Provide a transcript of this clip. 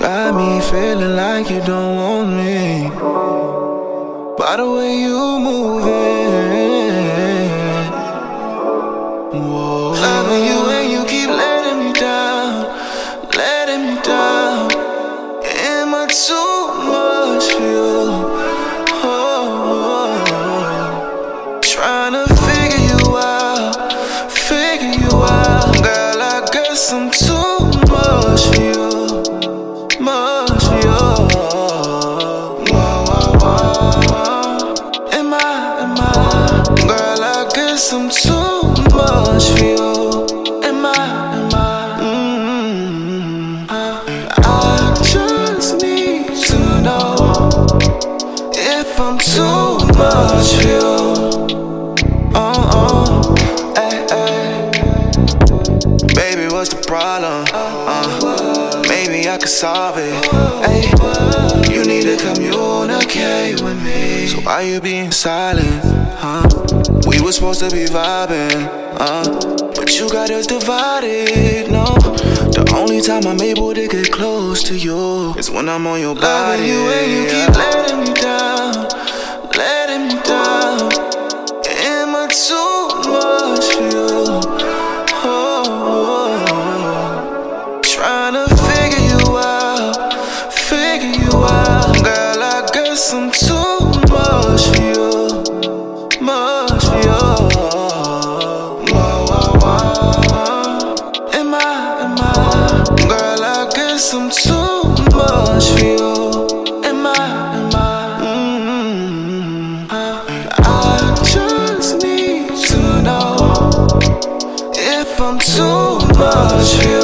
got me feeling like you don't want me. By the way you moving, whoa. Loving you and you keep letting me down, letting me down. Am I too much for you? Oh, trying to figure you out, girl. I guess I'm too much for you, much for you. Girl, I guess I'm too much for you. Am I? I just need to know if I'm too much for you. Baby, what's the problem? Maybe I could solve it. Ay, you need to communicate with me. So why you being silent? We were supposed to be vibing, but you got us divided. No, the only time I'm able to get close to you is when I'm on your body. Loving you and you keep letting me down, letting me down. Am I too much for you? Trying to figure you out, girl. I guess I'm too much for you, much for you. Am I? Girl, I guess I'm too much for you. Am I? I just need to know if I'm too much for you.